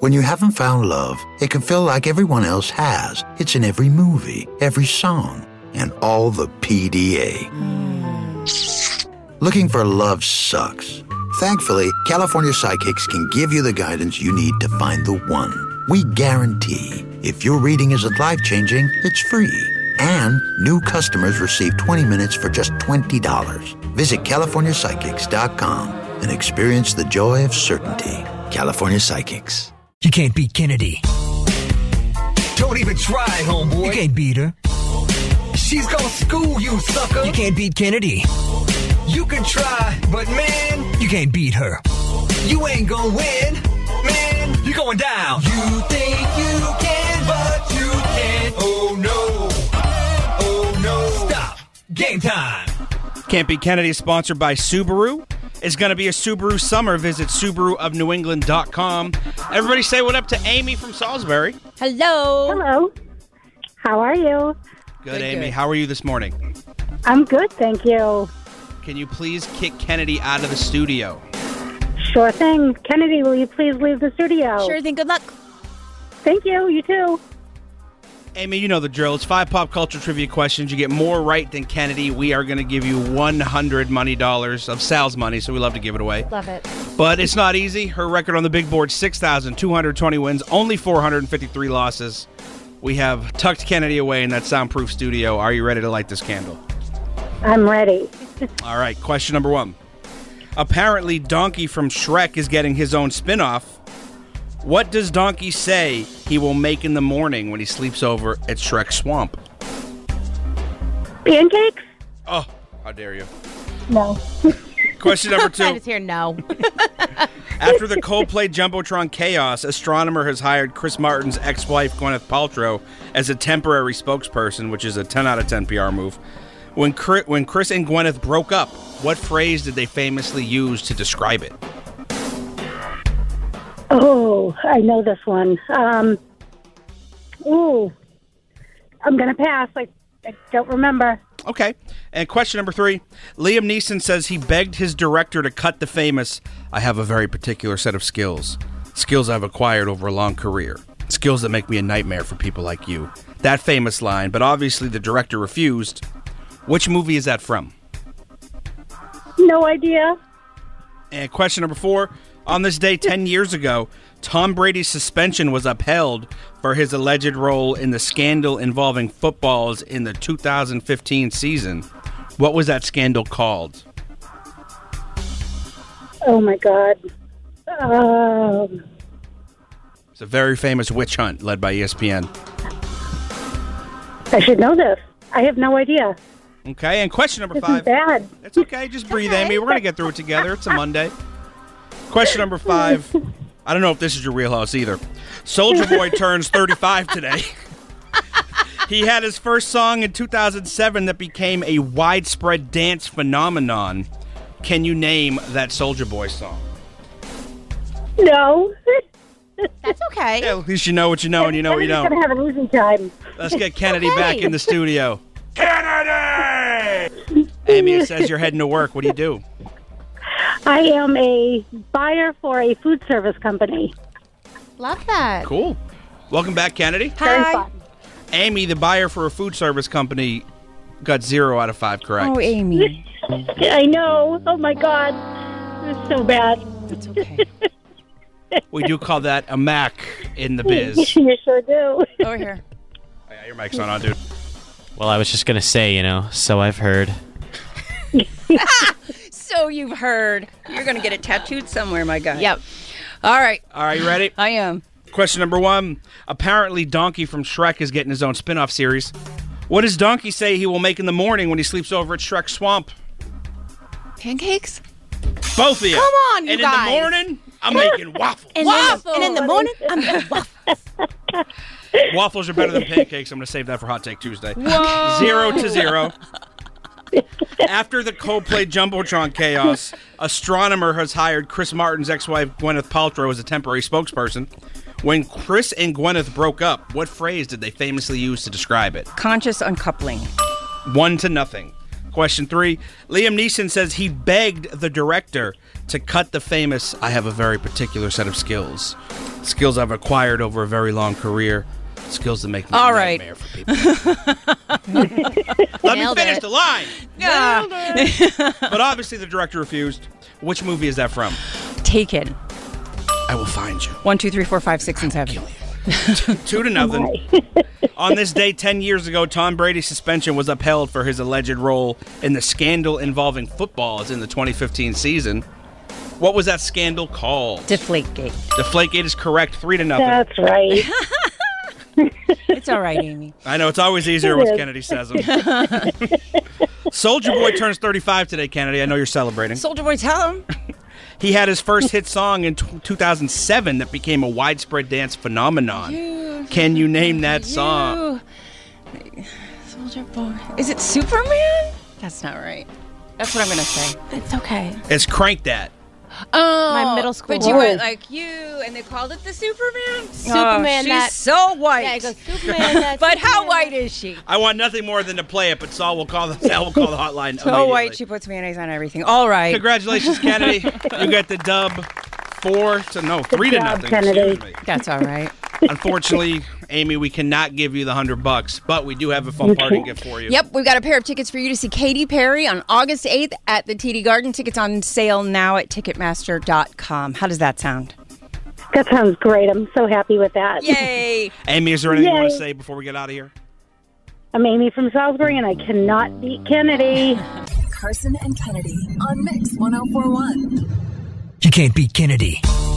When you haven't found love, it can feel like everyone else has. It's in every movie, every song, and all the PDA. Looking for love sucks. Thankfully, California Psychics can give you the guidance you need to find the one. We guarantee if your reading isn't life-changing, it's free. And new customers receive 20 minutes for just $20. Visit CaliforniaPsychics.com and experience the joy of certainty. California Psychics. You can't beat Kennedy. Don't even try, homeboy. You can't beat her. She's gonna school you, sucker. You can't beat Kennedy. You can try, but man, You can't beat her. you ain't gonna win. Man, you're going down. You think you can, but you can't. Oh no. Oh no. Stop. Game time. Can't Beat Kennedy is sponsored by Subaru. It's going to be a Subaru summer. Visit SubaruofNewEngland.com. Everybody say what up to Amy from Salisbury. Hello. Hello. How are you? Good, Amy. How are you this morning? I'm good, thank you. Can you please kick Kennedy out of the studio? Sure thing. Kennedy, will you please leave the studio? Sure thing. Good luck. Thank you. You too. Amy, you know the drill. It's 5 pop culture trivia questions. You get more right than Kennedy. We are going to give you $100 money of Sal's money, so we love to give it away. Love it. But it's not easy. Her record on the big board, 6,220 wins, only 453 losses. We have tucked Kennedy away in that soundproof studio. Are you ready to light this candle? I'm ready. All right, question number 1. Apparently, Donkey from Shrek is getting his own spin-off. What does Donkey say he will make in the morning when he sleeps over at Shrek Swamp? Pancakes? Oh, how dare you. No. Question number 2. I just hear no. After the Coldplay Jumbotron chaos, Astronomer has hired Chris Martin's ex-wife, Gwyneth Paltrow, as a temporary spokesperson, which is a 10 out of 10 PR move. When Chris and Gwyneth broke up, what phrase did they famously use to describe it? Oh, I know this one. I'm going to pass. I don't remember. Okay. And question number 3. Liam Neeson says he begged his director to cut the famous, "I have a very particular set of skills. Skills I've acquired over a long career. Skills that make me a nightmare for people like you." That famous line, but obviously the director refused. Which movie is that from? No idea. And question number 4. On this day 10 years ago, Tom Brady's suspension was upheld for his alleged role in the scandal involving footballs in the 2015 season. What was that scandal called? Oh, my God. It's a very famous witch hunt led by ESPN. I should know this. I have no idea. Okay, and question number This 5. is bad. It's okay, just breathe, Amy. We're going to get through it together. It's a Monday. Question number 5. I don't know if this is your wheelhouse either. Soulja Boy turns 35 today. He had his first song in 2007 that became a widespread dance phenomenon. Can you name that Soulja Boy song? No. That's okay. Yeah, at least you know what you know and you know what you I'm don't. going to have an easy time. Let's get Kennedy Okay. back in the studio. Kennedy! Amy, it says you're heading to work. What do you do? I am a buyer for a food service company. Love that. Cool. Welcome back, Kennedy. Very Hi. fun. Amy, the buyer for a food service company, got 0 out of 5 correct. Oh, Amy. I know. Oh, my God. It's so bad. That's okay. We do call that a Mac in the biz. You sure do. Over here. Oh, yeah, your mic's not on, dude. Well, I was just going to say, so I've heard. So you've heard. You're going to get it tattooed somewhere, my guy. Yep. All right. All right, you ready? I am. Question number 1. Apparently, Donkey from Shrek is getting his own spin-off series. What does Donkey say he will make in the morning when he sleeps over at Shrek Swamp? Pancakes? Both of you. Come on, you and guys. in the morning, I'm making waffles. And in the morning, I'm going waffles. Waffles are better than pancakes. I'm going to save that for Hot Take Tuesday. 0-0. After the Coldplay Jumbotron chaos, Astronomer has hired Chris Martin's ex-wife, Gwyneth Paltrow, as a temporary spokesperson. When Chris and Gwyneth broke up, what phrase did they famously use to describe it? Conscious uncoupling. 1-0. Question 3. Liam Neeson says he begged the director to cut the famous "I have a very particular set of skills." Skills I've acquired over a very long career. Skills that make me All a right. nightmare for people. Let me finish the line. Yeah. But obviously the director refused. Which movie is that from? Taken. I will find you. 1, 2, 3, 4, 5, 6, and 7. 2-0. On this day 10 years ago, Tom Brady's suspension was upheld for his alleged role in the scandal involving footballs in the 2015 season. What was that scandal called? Deflategate. Deflategate is correct. 3-0. That's right. It's all right, Amy. I know, it's always easier once Kennedy says them. Soldier Boy turns 35 today, Kennedy. I know you're celebrating. Soldier Boy, tell him. He had his first hit song in 2007 that became a widespread dance phenomenon. Can you name that song? Soldier Boy. Is it Superman? That's not right. That's what I'm going to say. It's okay. It's Crank That. Oh, My middle school. But you went like you, and they called it the Superman? Superman, she's that- so white. Yeah, I go, Superman, that But how Superman, white that- is she? I want nothing more than to play it, but Saul will call the hotline So immediately. white, she puts mayonnaise on everything. All right. Congratulations, Kennedy. You get the dub. 3-0. Kennedy. Excuse me. That's all right. Unfortunately, Amy, we cannot give you the $100, but we do have a fun party gift for you. Yep, we've got a pair of tickets for you to see Katy Perry on August 8th at the TD Garden. Tickets on sale now at Ticketmaster.com. How does that sound? That sounds great. I'm so happy with that. Yay! Amy, is there anything you want to Yay. say before we get out of here? I'm Amy from Salisbury, and I cannot beat Kennedy. Carson and Kennedy on Mix 1041. You can't beat Kennedy.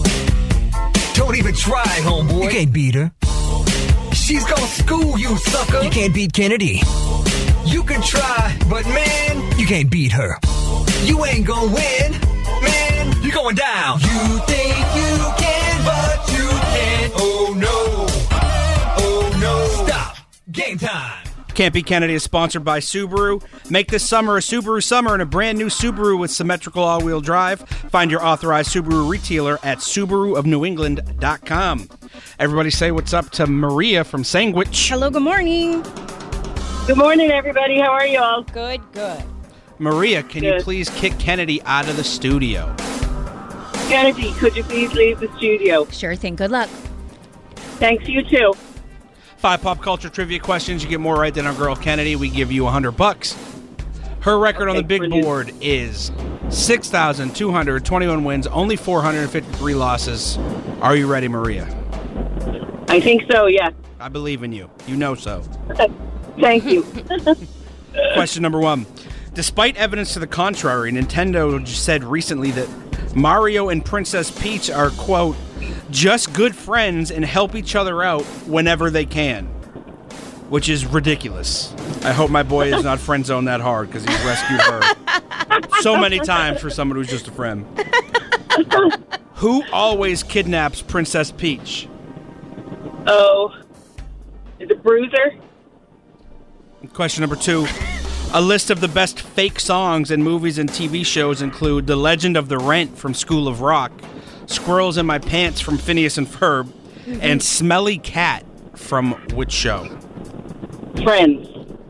Don't even try, homeboy. You can't beat her. She's gonna school you, sucker. You can't beat Kennedy. You can try, but man, You can't beat her. you ain't gonna win. Man, you're going down. You think you can, but you can't. Oh no. Oh no. Stop. Game time. Can't Beat Kennedy is sponsored by Subaru. Make this summer a Subaru summer in a brand new Subaru with symmetrical all-wheel drive. Find your authorized Subaru retailer at SubaruofNewEngland.com. Everybody say what's up to Maria from Sandwich. Hello, good morning. Good morning, everybody. How are you all? Good, good. Maria, can you Good. please kick Kennedy out of the studio? Kennedy, could you please leave the studio? Sure thing. Good luck. Thanks, you too. 5 pop culture trivia questions. You get more right than our girl Kennedy. We give you $100. Her record on the big brilliant. board is 6,221 wins, only 453 losses. Are you ready, Maria? I think so, yeah. I believe in you. You know so. Thank you. Question number 1. Despite evidence to the contrary, Nintendo said recently that Mario and Princess Peach are, quote, just good friends and help each other out whenever they can. Which is ridiculous. I hope my boy is not friend zoned that hard because he's rescued her so many times for someone who's just a friend. Who always kidnaps Princess Peach? Oh, is it Bruiser? Question number 2. A list of the best fake songs in movies and TV shows include The Legend of the Rent from School of Rock, Squirrels in My Pants from Phineas and Ferb, and Smelly Cat from which show? Friends.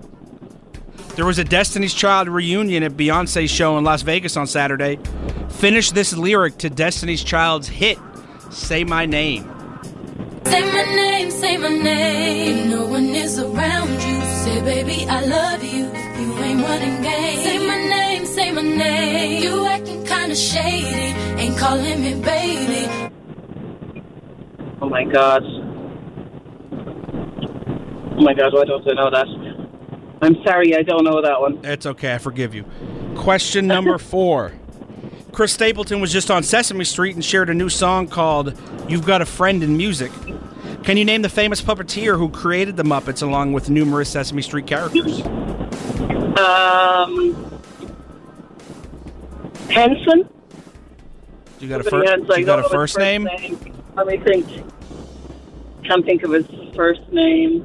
There was a Destiny's Child reunion at Beyonce's show in Las Vegas on Saturday. Finish this lyric to Destiny's Child's hit, Say My Name. Say my name, say my name. No one is around you. Say, baby, I love you. You ain't running game. Say my name. You acting kinda shady. Ain't calling me baby. Oh my God. Oh my God, why don't I know that? I'm sorry, I don't know that one. It's okay, I forgive you. Question number 4. Chris Stapleton was just on Sesame Street and shared a new song called You've Got a Friend in Music. Can you name the famous puppeteer who created the Muppets along with numerous Sesame Street characters? Henson? You got a first name? Let me think. Can't think of his first name.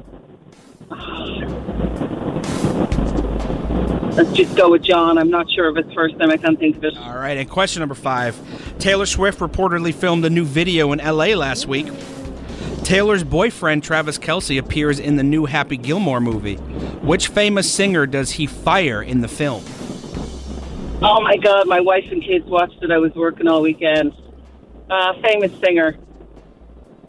Let's just go with John. I'm not sure of his first name. I can't think of it. All right, and question number 5. Taylor Swift reportedly filmed a new video in L.A. last week. Taylor's boyfriend, Travis Kelce, appears in the new Happy Gilmore movie. Which famous singer does he fire in the film? Oh my God, my wife and kids watched it. I was working all weekend. Famous singer.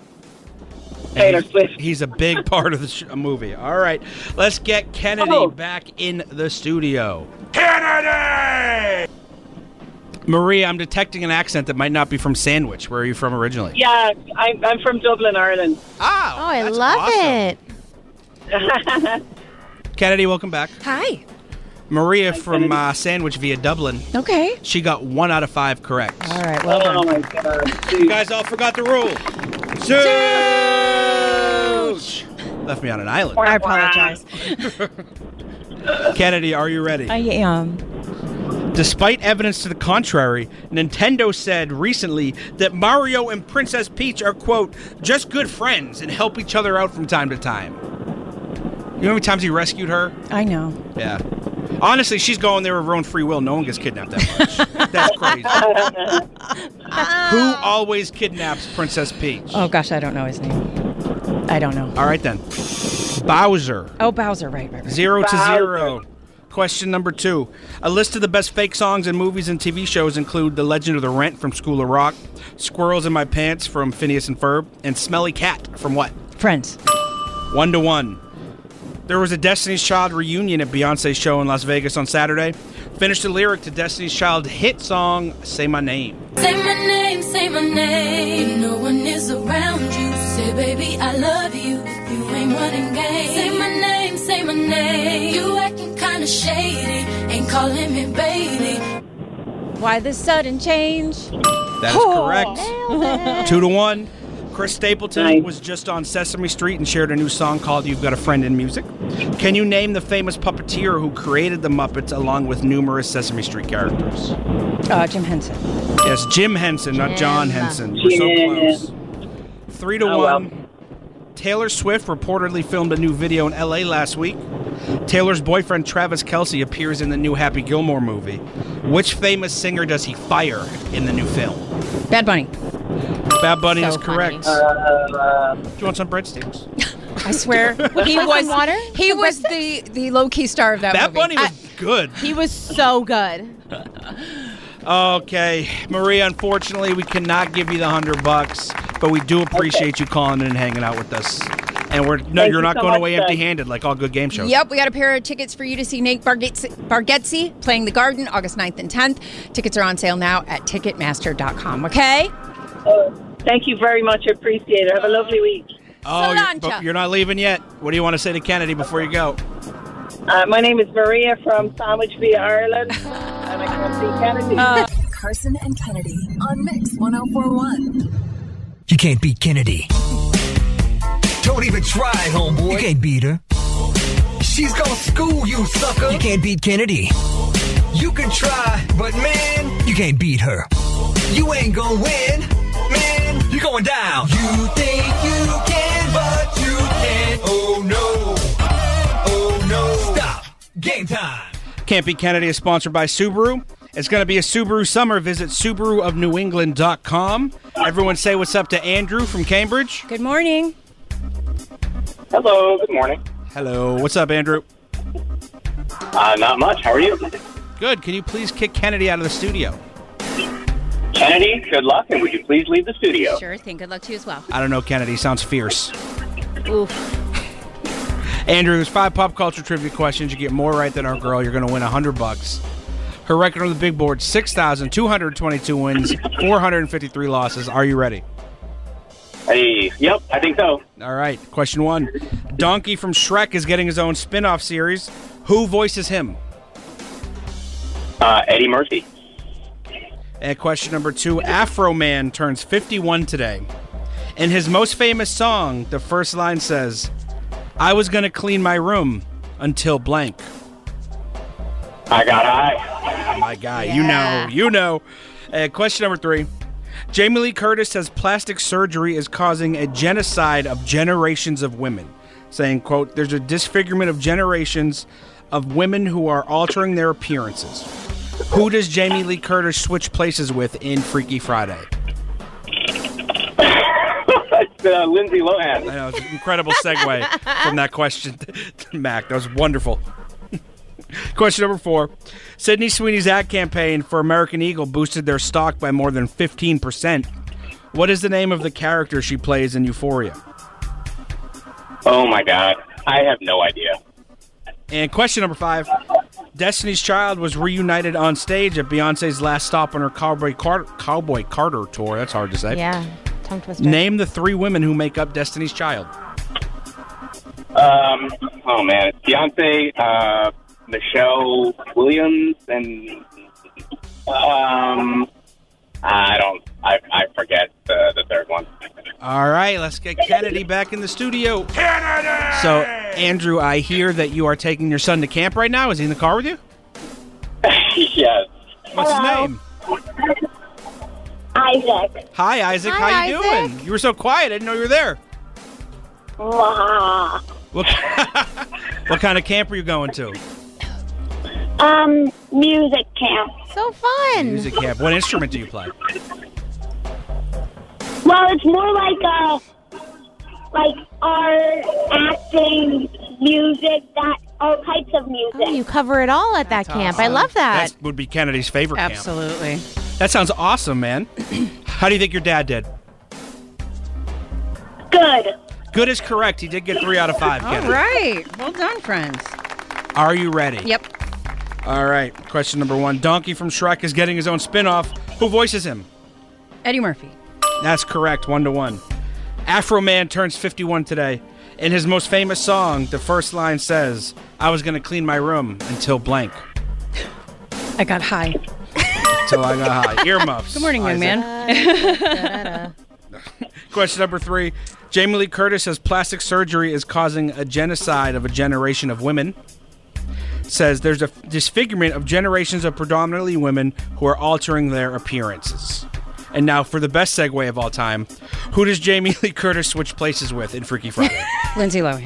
Taylor Swift. He's a big part of the movie. All right, let's get Kennedy back in the studio. Kennedy! Maria, I'm detecting an accent that might not be from Sandwich. Where are you from originally? Yeah, I'm from Dublin, Ireland. Oh, I love it. Kennedy, welcome back. Hi. Maria from Sandwich via Dublin. Okay. She got 1 out of 5 correct. All right, well done. Oh, my God. You guys all forgot the rule. Zooch! Left me on an island. I apologize. Kennedy, are you ready? I am. Despite evidence to the contrary, Nintendo said recently that Mario and Princess Peach are, quote, just good friends and help each other out from time to time. You know how many times he rescued her? I know. Yeah. Honestly, she's going there of her own free will. No one gets kidnapped that much. That's crazy. Who always kidnaps Princess Peach? Oh, gosh, I don't know his name. I don't know. All right, then. Bowser. Oh, Bowser, right. 0 to 0. Question number 2. A list of the best fake songs in movies and TV shows include The Legend of the Rent from School of Rock, Squirrels in My Pants from Phineas and Ferb, and Smelly Cat from what? Friends. 1 to 1. There was a Destiny's Child reunion at Beyonce's show in Las Vegas on Saturday. Finish the lyric to Destiny's Child hit song, Say My Name. Say my name, say my name. No one is around you. Say, baby, I love you. You ain't running game. Say my name, say my name. You acting kinda shady. Ain't calling me baby. Why the sudden change? That is correct. 2 to 1. Chris Stapleton was just on Sesame Street and shared a new song called You've Got a Friend in Music. Can you name the famous puppeteer who created the Muppets along with numerous Sesame Street characters? Jim Henson. Yes, Jim Henson, not John Henson. We're so close. 3 to 1. Well. Taylor Swift reportedly filmed a new video in L.A. last week. Taylor's boyfriend Travis Kelce appears in the new Happy Gilmore movie. Which famous singer does he fire in the new film? Bad Bunny. Bad Bunny So is correct. funny. Do you want some breadsticks? I swear. He was water? He was the low-key star of that Bad movie. Bunny was good. He was so good. Okay, Maria, unfortunately, we cannot give you the $100, but we do appreciate you calling in and hanging out with us. And you're not you so going much, away Doug. empty-handed like all good game shows. Yep, we got a pair of tickets for you to see Nate Bargatze playing The Garden August 9th and 10th. Tickets are on sale now at Ticketmaster.com, okay? Thank you very much. I appreciate it. Have a lovely week. Oh, Solancha. but you're not leaving yet. What do you want to say to Kennedy before you go? My name is Maria from Sandwich via Ireland, and I come see Kennedy. Carson and Kennedy on Mix 104.1. You can't beat Kennedy. Don't even try, homeboy. You can't beat her. She's gonna school you, sucker. You can't beat Kennedy. You can try, but man, You can't beat her. you ain't gonna win. Man, you're going down. You think you can, but you can't. Oh no. Oh no. Stop. Game time. Can't Beat Kennedy is sponsored by Subaru. It's going to be a Subaru summer. Visit SubaruofNewEngland.com. Everyone say what's up to Andrew from Cambridge. Good morning. Hello, good morning. Hello. What's up, Andrew? Not much. How are you? Good. Can you please kick Kennedy out of the studio? Kennedy, good luck, and would you please leave the studio? Sure thing. Good luck to you as well. I don't know, Kennedy. Sounds fierce. Oof. Andrew, there's 5 pop culture trivia questions. You get more right than our girl. You're going to win $100. Her record on the big board, 6,222 wins, 453 losses. Are you ready? Hey, yep, I think so. All right. Question 1. Donkey from Shrek is getting his own spin-off series. Who voices him? Eddie Murphy. And question number 2. Afro Man turns 51 today. In his most famous song, the first line says, I was going to clean my room until blank. I got I. My guy, you know. Question number 3. Jamie Lee Curtis says plastic surgery is causing a genocide of generations of women. Saying, quote, there's a disfigurement of generations of women who are altering their appearances. Who does Jamie Lee Curtis switch places with in Freaky Friday? It's Lindsay Lohan. I know, it's an incredible segue from that question to Mac. That was wonderful. Question number 4. Sydney Sweeney's ad campaign for American Eagle boosted their stock by more than 15%. What is the name of the character she plays in Euphoria? Oh, my God. I have no idea. And question number 5. Destiny's Child was reunited on stage at Beyonce's last stop on her Cowboy Carter tour. That's hard to say. Yeah, tongue twister. Name the 3 women who make up Destiny's Child. Oh, man. It's Beyonce, Michelle Williams, and I forget the third one. All right, let's get Kennedy back in the studio. Kennedy! So, Andrew, I hear that you are taking your son to camp right now. Is he in the car with you? Yes. What's his name? Isaac. Hi, Isaac. Hi, How you Isaac. doing? You were so quiet. I didn't know you were there. Wow. What kind of camp are you going to? Music camp. So fun. Music camp. What instrument do you play? Well, it's more like art, acting, music, all types of music. Oh, you cover it all at that camp. I love that. That would be Kennedy's favorite camp. Absolutely. That sounds awesome, man. How do you think your dad did? Good. Good is correct. He did get 3 out of 5, All Kennedy. right. Well done, friends. Are you ready? Yep. All right. Question number 1. Donkey from Shrek is getting his own spin-off. Who voices him? Eddie Murphy. That's correct. 1-1. Afro Man turns 51 today. In his most famous song, the first line says, I was going to clean my room until blank. I got high. Until I got high. Earmuffs. Good morning, young Isaac. man. Question number 3. Jamie Lee Curtis says plastic surgery is causing a genocide of a generation of women. Says there's a disfigurement of generations of predominantly women who are altering their appearances. And now for the best segue of all time, who does Jamie Lee Curtis switch places with in Freaky Friday? Lindsay Lohan.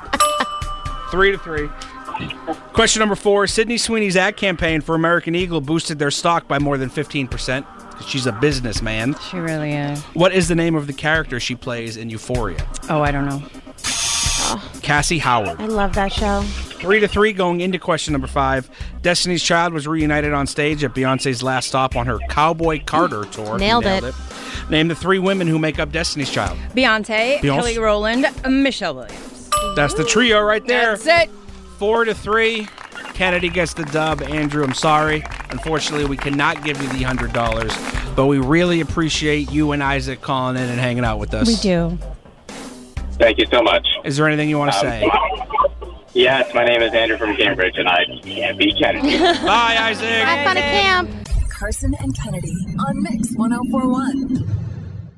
3-3. Question number 4. Sydney Sweeney's ad campaign for American Eagle boosted their stock by more than 15%. She's a businessman. She really is. What is the name of the character she plays in Euphoria? Oh, I don't know. Cassie Howard. I love that show. 3-3 going into question number 5. Destiny's Child was reunited on stage at Beyonce's last stop on her Cowboy Carter tour. Nailed it. Name the 3 women who make up Destiny's Child. Beyonce, Beyonce. Kelly Rowland, Michelle Williams. That's the trio right there. That's it. 4-3. Kennedy gets the dub. Andrew, I'm sorry. Unfortunately, we cannot give you the $100, but we really appreciate you and Isaac calling in and hanging out with us. We do. Thank you so much. Is there anything you want to say? Yes, my name is Andrew from Cambridge, and I can't be Kennedy. Bye, Isaac. Have fun at camp. Carson and Kennedy on Mix 1041.